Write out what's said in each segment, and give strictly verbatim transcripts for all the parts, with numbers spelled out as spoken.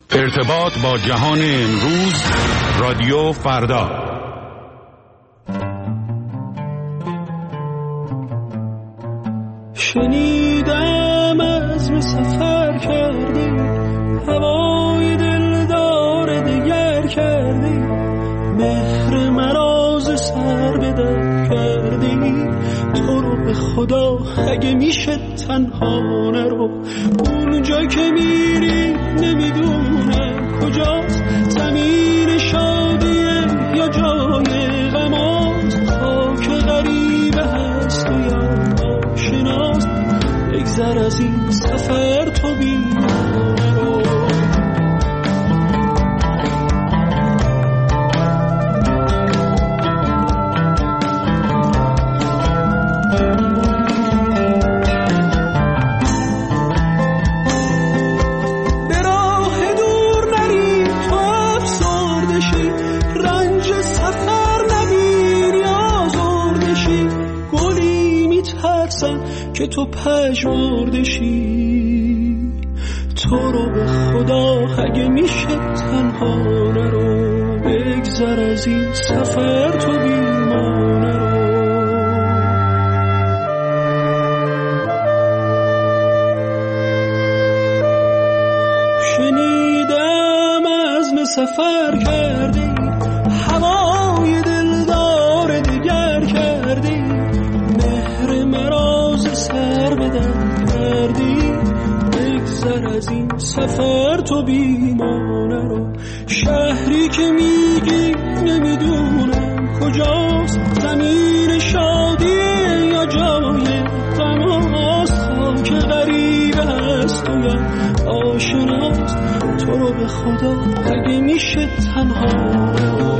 ارتباط با جهان امروز، رادیو فردا. شنیدم عزم سفر کردی، هوای دلدار دیگر کردی، مهر مراز سر به در کردی. تو رو به خدا اگه میشه تنها نرو، اونجا که میری نمیدونم کجاست، زمین شادیه یا جای غماست، خاک غریبه هست و یا آشناست. بگذر از این سفر تو بیمانه رو. که تو پژمرده شی، تو رو به خدا اگه میشه تنها نرو، بگذر از این سفر تو بیمانه رو. شنیدم عزم سفر کردی، هوای دلدار دیگر کردی، مهر مراز سر بدن کردی. بگذر از این سفر تو بیمانه رو. شهری که میگی نمیدونم کجاست، زمین شادیه یا جای غماست، خاک غریبه هست و یا آشناست. تو رو به خدا اگه میشه تنها رو.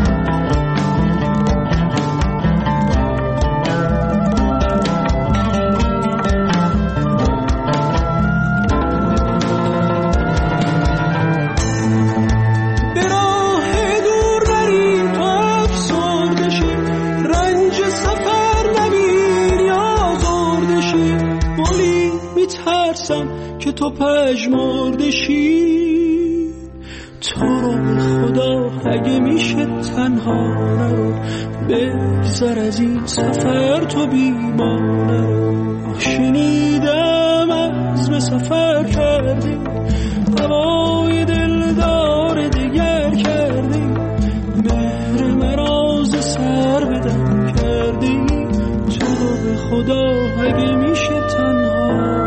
که تو پژمرده شی، تو رو به خدا اگه میشه تنها نرو، بگذر از این سفر تو بیمانه رو. شنیدم عزم سفر کردی، هوای دلدار دیگر کردی، مهر مراز سر بدن کردی. تو رو به خدا اگه میشه تنها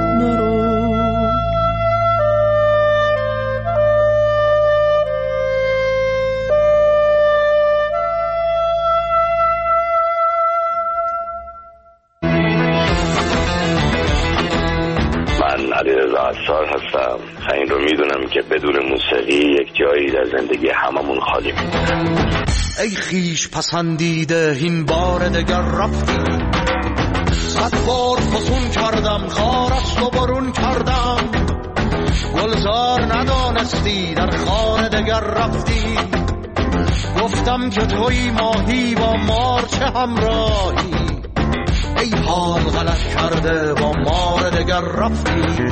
عطار هستم. این رو میدونم که بدون موسیقی یک جایی در زندگی هممون خالی میمونه. ای خیش پسندیده این بار دگر رفتی، صد بار فسون کردم خارست و برون کردم، گلزار ندانستی در خانه دگر رفتی. گفتم که توی ماهی با مار چه همراهی، ای حال غلط کرده با مار دگر رفتی.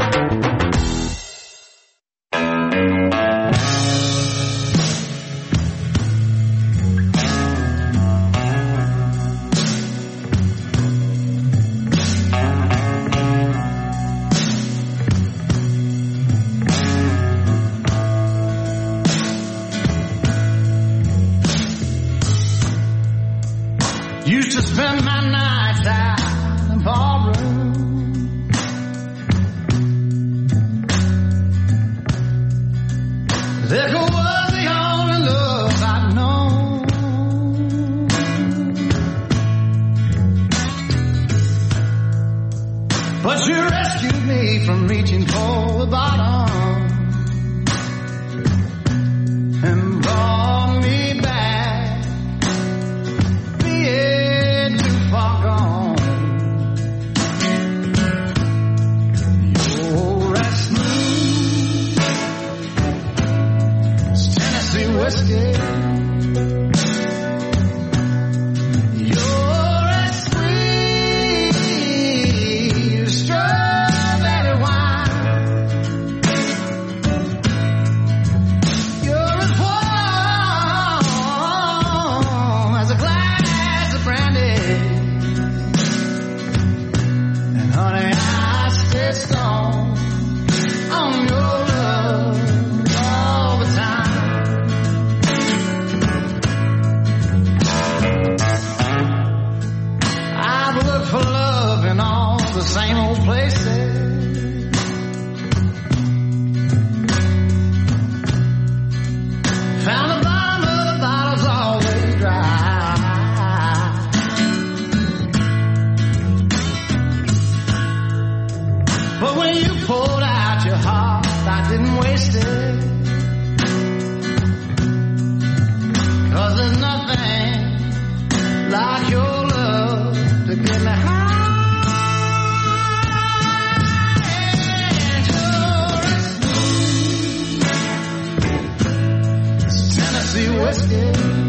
Used to spend my nights out in the ballroom, liquor was the only love I'd known. But you rescued me from reaching for the bottom and brought me back, being too far gone. I didn't waste it, 'cause there's nothing like your love to get me high. And you're as smooth as Tennessee whiskey.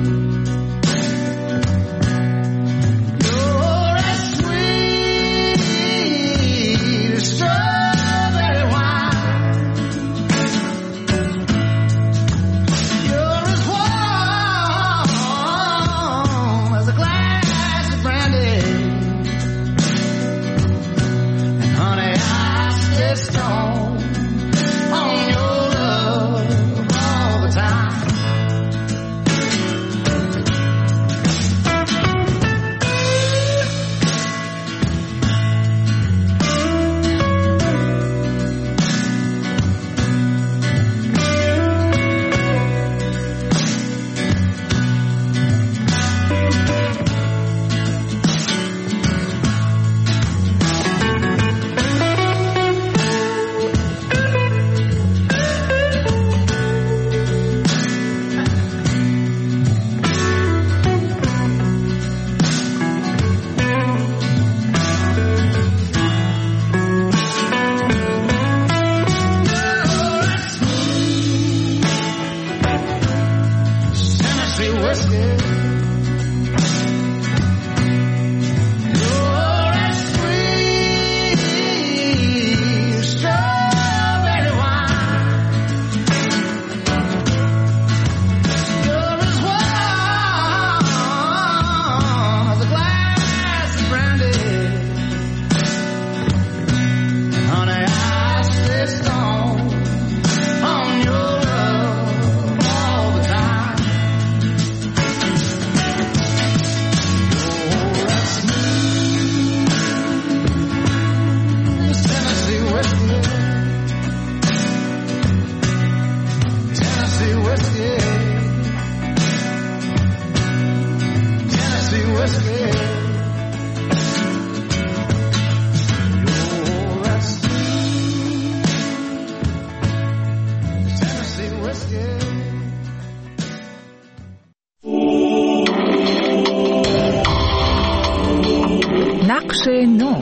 نقش نو.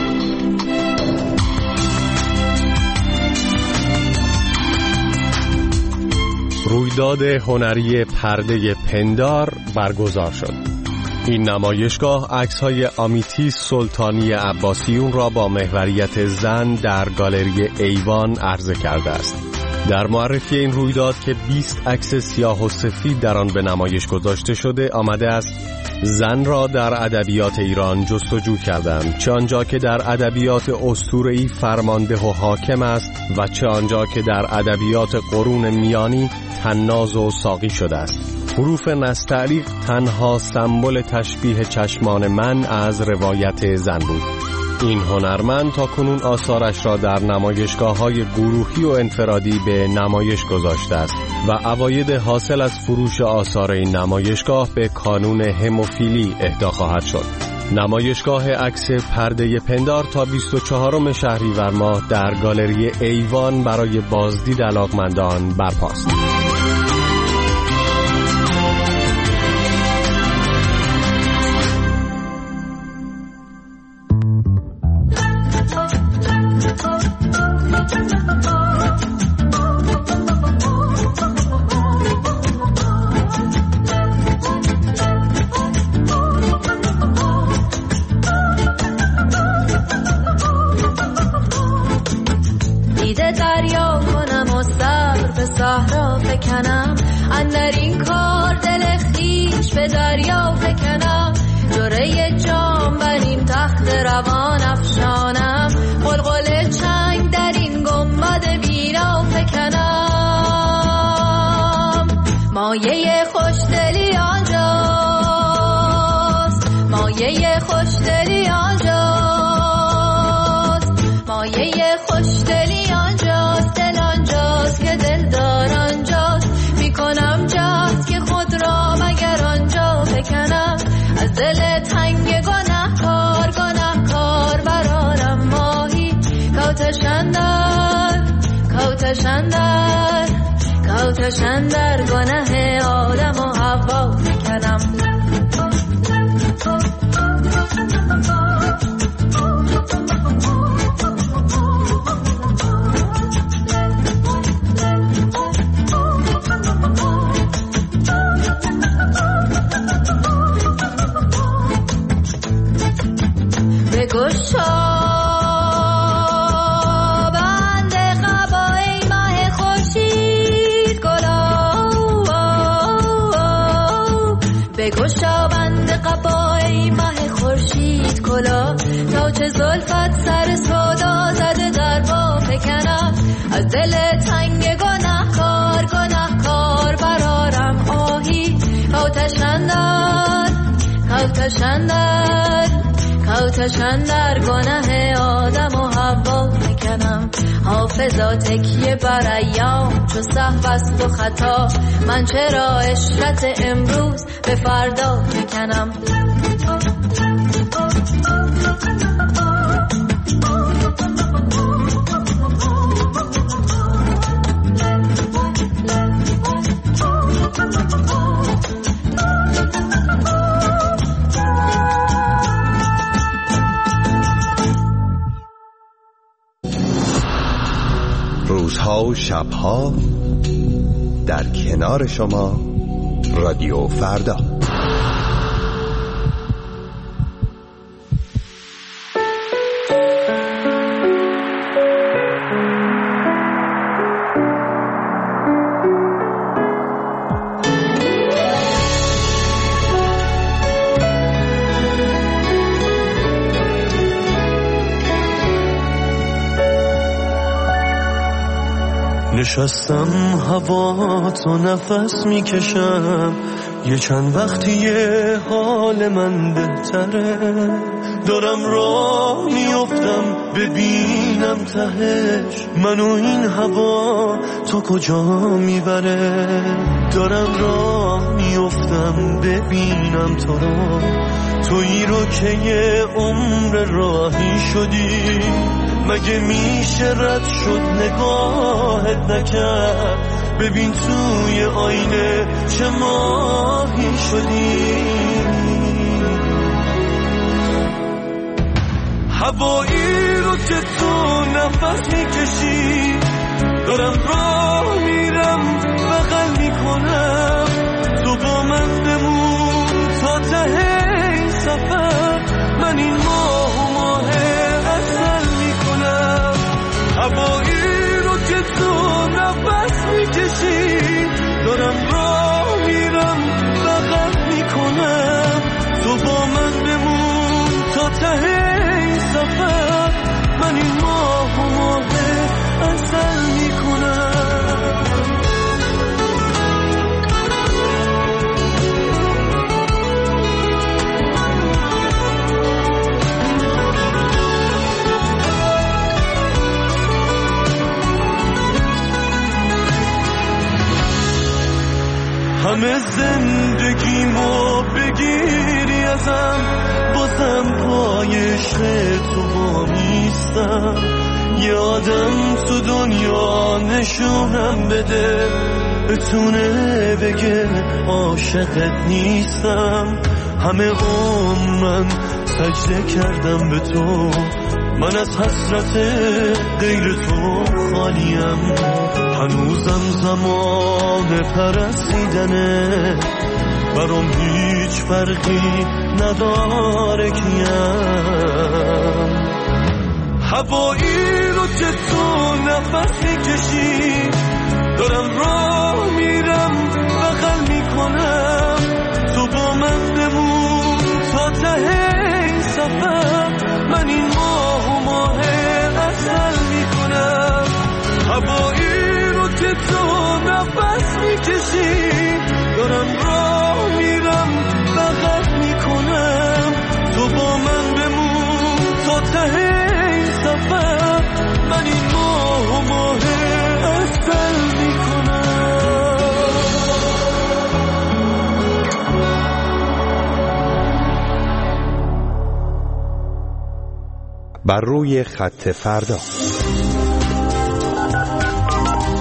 رویداد هنری پرده پندار برگزار شد. این نمایشگاه عکس‌های آمیتیس سلطانی عباسیون را با محوریت زن در گالری ایوان عرضه کرده است. در معرفی این رویداد که بیست عکس سیاه و سفید در آن به نمایش گذاشته شده آمده است زن را در ادبیات ایران جستجو کردم، چه آنجا که در ادبیات اسطوره‌ای فرمانده و حاکم است و چه آنجا که در ادبیات قرون میانی طناز و ساقی شده است. حروف نستعلیق تنها سمبل تشبیه چشمان من از روایت زن بود. این هنرمند تا کنون آثارش را در نمایشگاه‌های گروهی و انفرادی به نمایش گذاشته است و عواید حاصل از فروش آثار این نمایشگاه به کانون هموفیلی اهدا خواهد شد. نمایشگاه عکس پرده پندار تا بیست و چهارم شهریور ماه در گالری ایوان برای بازدید علاقمندان برپاست. مایه خوشدلی آنجاست، مایه خوشدلی آنجاست، مایه خوشدلی آنجاست، دل آنجاست که دلدار آنجاست. میکنم جهد که خود را مگر آنجا بکنم، از دل تنگ گناهکار گناهکار برارم ماهی کوتشندن کوتشندن کاوتشن در کاوتشن در گناه آدم و حوا میکنم. بگشا بگشا بند قبای ماه خورشید کلا، تا چه زلفت سر سودا زده در با فکنم. از دل تنگ گناهکار گناهکار برارم آهی. کاوتشن در کاوتشن در کاوتشن در گناه آدم و حوا میکنم. حافظا تکیه بر ایام چو سهو است و خطا، من چرا عشرت امروز به فردا میکنم. روزها و شبها در کنار شما رادیو فردا. نشستم هوا تو نفس میکشم، یه چند وقتیه حال من بهتره. دارم راه میافتم ببینم تهش، منو این هوا تو کجا میبره. دارم راه میافتم ببینم تو رو، تویی رو که یه عمر راهی شدی. مگه میشه رد شد نگاهت نکرد، ببین توی آینه چه ماهی شدی. هوایی رو که تو نفس میکشی، دارم راه میرم بغل میکنم. تو با من بمون تا ته این سفر، من این ماه و ماه اصل میکنم. هوایی رو که تو نفس میکشی، دارم راه میرم بغل میکنم. تو با من بمون تا ته این سفر، من این ماه و ماه اصل میکنم. همه زندگیمو بگیری ازم، بازم پای عشق تو وامیستم. یادم تو دنیا نشونم بده، بتونه بگه عاشقت نیستم. همه عمر من سجده کردم به تو، من از حسرت غیر تو خالیم. هنوزم زمان پرستیدنه، برام هیچ فرقی نداره کیم. هوایی رو که تو نفس میکشی، دارم راه میرم بغل میکنم. تو با من بمون تا ته این سفر، من این ماه و ماه اصل میکنم. هوایی رو که تو نفس میکشی، دارم راه میرم بغل میکنم. تو با من بمون تا ته این سفر، من این ماه و ماه اصل میکنم. بر روی خط فردا.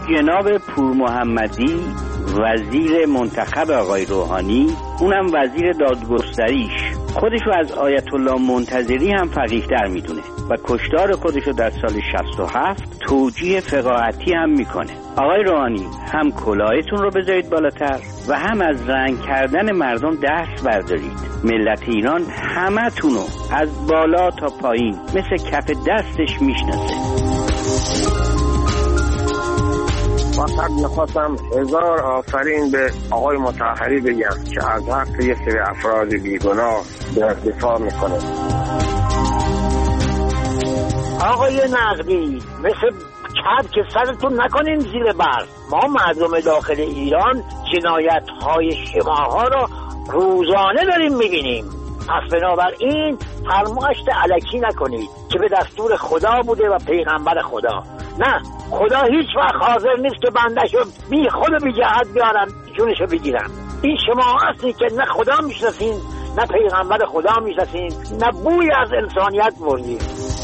جناب پور محمدی وزیر منتخب آقای روحانی، اونم وزیر دادگستریش، خودشو از آیت الله منتظری هم فقیه‌تر میدونه و کشتار خودشو در سال شصت و هفت توجیه فقاهتی هم میکنه. آقای روحانی، هم کلاهتون رو بذارید بالاتر و هم از رنگ کردن مردم دست بردارید. ملت ایران همه تونو از بالا تا پایین مثل کف دستش میشناسه. فقط میخواستم هزار آفرین به آقای مطهری بگم که از حق یک سری افراد بیگناه در دفاع میکنه. آقای نقدی، مثل کب که سرتون نکنین زیر برف. ما مردم داخل ایران جنایت های شماها را روزانه داریم میبینیم. پس بنابراین فرماشت الکی نکنید که به دستور خدا بوده و پیغمبر خدا. نه، خدا هیچ وقت حاضر نیست که بندشو بی خود و بی جهت بیارن جونشو بگیرن. این شما هستی که نه خدا میشناسین، نه پیغمبر خدا میشناسین، نه بوی از انسانیت بردین.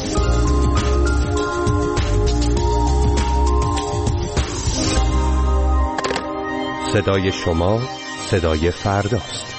صدای شما صدای فرداست.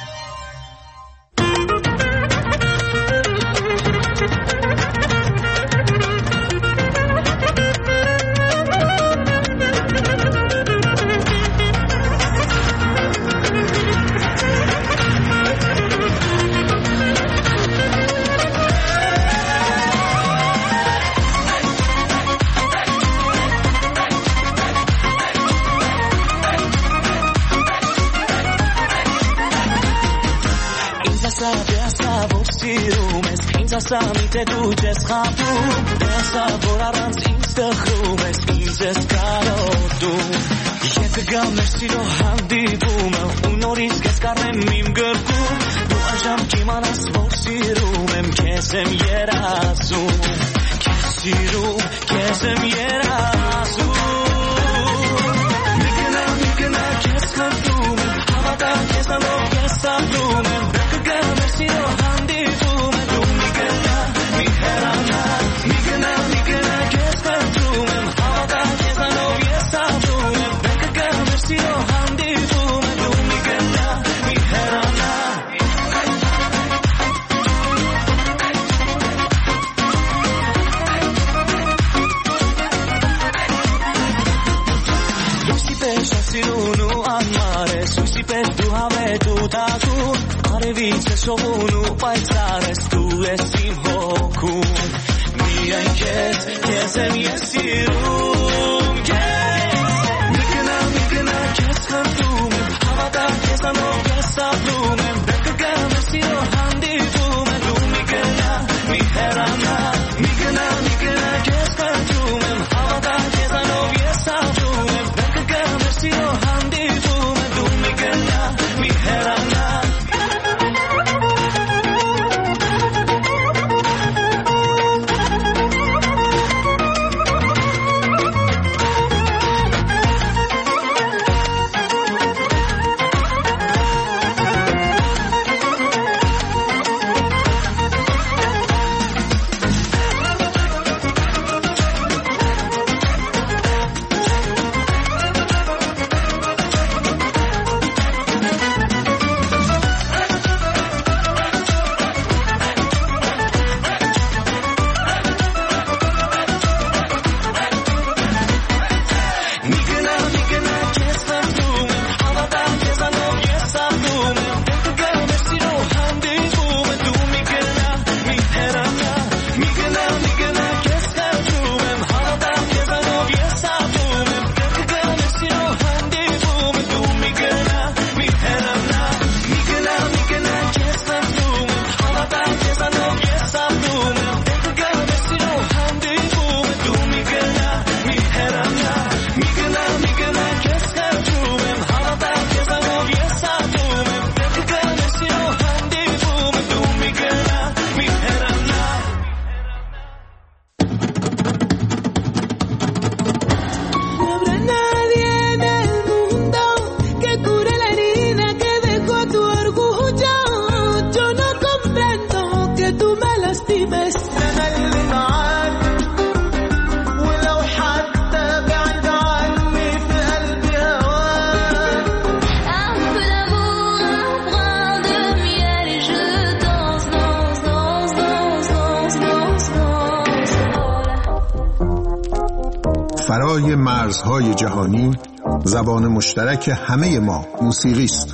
Samite duces khapu esa vorarans insta khumes inzes karo du yek gamesiro handi buma unoris keskarem mim gerku du ajam kimanas vorsirum kesem yerasu kesiru kesem yerasu mikna mikna keskantum havada kesano kesabrum gamesiro handi buma Sovunu paisares tu esim hoku mi anket kesem yesirum mikna mikna keskantum havada kesano kesabrum bekga mesiro handi tum tu mikna miherana mikna mikna keskantum havada kesano kesabrum bekga mesiro handi tum tu mikna miherana فرای مرزهای جهانی زبان مشترک همه ما موسیقی است.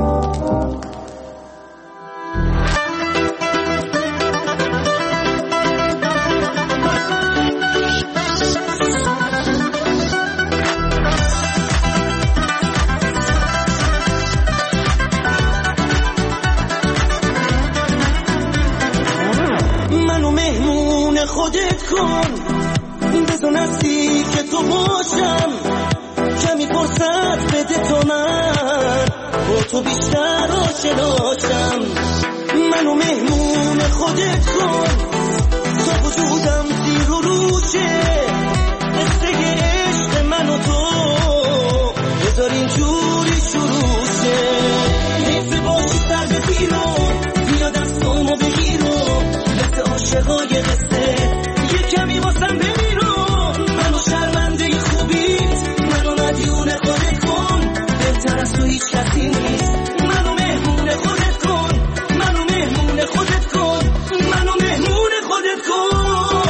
منو مهمون خودت کن، بزو نزدیک تو باشم، کمی فرصت بده تو من با تو بیشتر آشناشم. منو مهمون خودت کن تا وجودم زیر و روشه، قصه عشق من و تو بذار اینجوری شروع شه. حیف باشی سر به پیرو بیا دستامو بگیرو، مثل عاشقای قصه یه کمی واسم بمیرو. منو شرمنده خوبیت، منو مدیون خودت کن، بهتر از تو هیچ کسی نیست. منو مهمون خودت کن، منو مهمون خودت کن، منو مهمون خودت کن.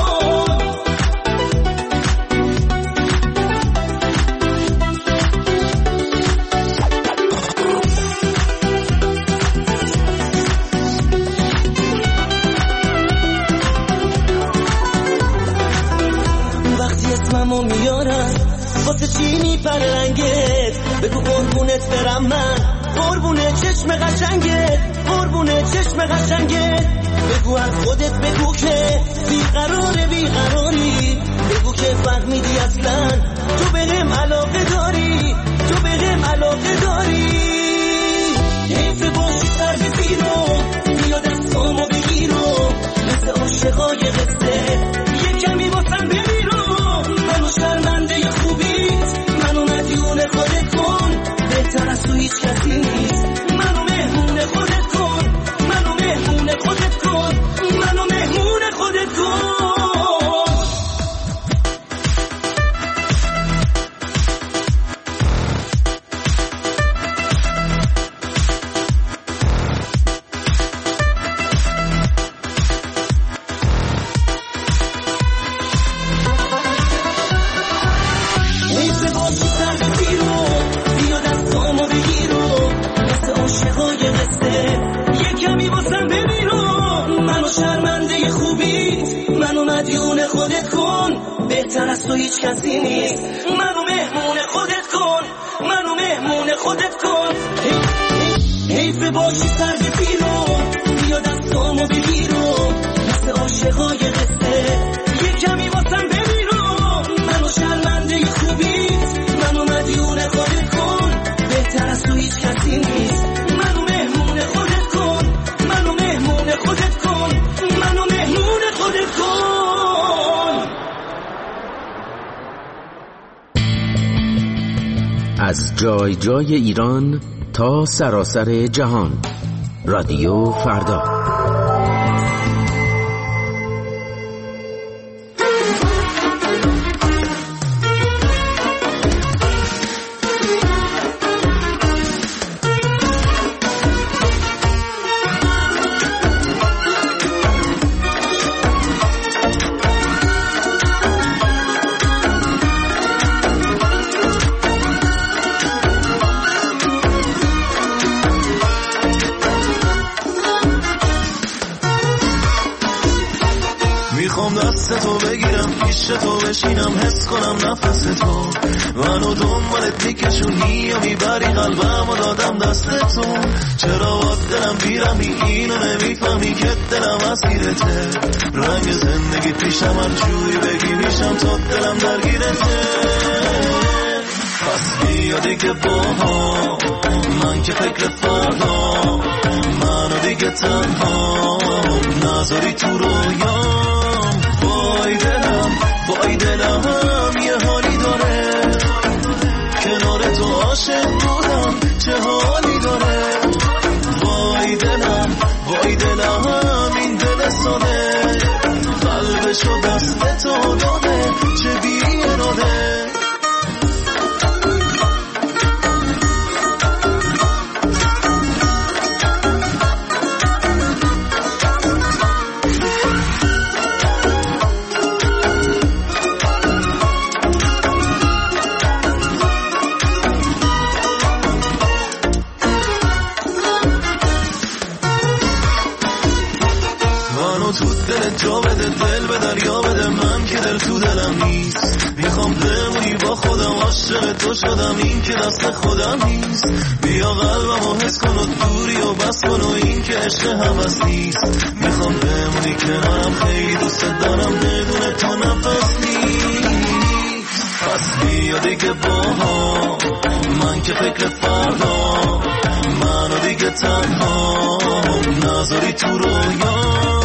وقتی اسممو میارم واسه چی میپرنگت، بگو قربونت برم من، قربونه چشم قشنگت، قربونه چشم قشنگت. بگو از خودت بگو که بیقراره بیقراری، بگو که فهمیدی اصلا تو بهم علاقه داری، تو بهم علاقه داری. حیف باشی سر بزیرو بیا دستامو بگیرو، مثل عاشقای قصه یه کمی واسم بمیرو. منو شرمنده خوبیت، منو مدیون خودت کن، بهتر از تو هیچ کسی نیست. منو مهمون خودت کن، منو مهمون خودت کن، منو مهمون خودت کن. حیف باشی سر بگیرو بیا دستامو بگیرو، مثل عاشقای قصه یه کمی واسم بمیرو. منو شرمنده خوبیت، منو مدیون خودت کن، بهتر از تو هیچ کسی نیست. منو مهمون خودت کن، منو مهمون خودت کن. حیف باشی سر بگیرو بیا دستامو بگیرو، مثل عاشقای قصه یه کمی واسم بمیرو. منو شرمنده خوبیت، منو مدیون خودت کن، بهتر از تو هیچ کسی نیست. منو مهمون خودت کن، منو مهمون خودت کن، منو مهمون خودت کن. از جای جای ایران تا سراسر جهان، رادیو فردا. میخوام دست تو بگیرم، پیش تو بشینم، حس کنم نفس تو منو دنبالت میکشونی یا میبری قلبم و دادم دست تو. چرا با دلم بیرمی اینو نمیفهمی که دلم اسیرته، رنگ زندگی پیشم هر جوری بگی میشم تا دلم درگیرته. پس بیا دیگه با ها، من که فکر فردا، منو دیگه تنها نذاری تو رویام. وای دلم وای دلم یه حالی داره، کنار تو عاشق بودم چه حالی داره. وای دلم وای دلم این دل ساده، قلبشو دست تو داده چه بیراده. تو دلم نیست. میخوام بمونی با خودم، عاشق تو شدم، این که دست خودم نیست. بیا قلبمو حس کن و دوری و بس کن و این که عشق هوس نیست. میخوام بمونی کنارم، خیلی دوست دارم، بدون تو نفس نیست. پس بیا دیگه با هم، من که فکر فردا، منو دیگه تنها نذاری تو رویا.